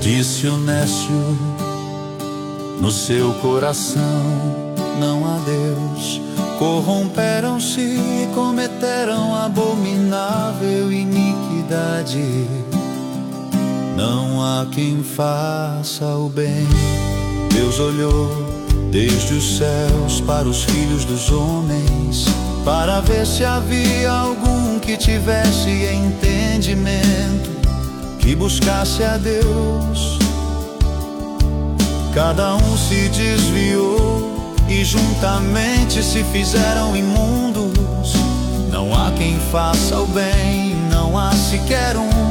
Disse o nécio no seu coração: não há Deus. Corromperam-se e cometeram abominável iniquidade. Não há quem faça o bem. Deus olhou desde os céus para os filhos dos homens, para ver se havia algum que tivesse entendimento, que buscasse a Deus. Cada um se desviou e juntamente se fizeram imundos. Não há quem faça o bem, não há sequer um.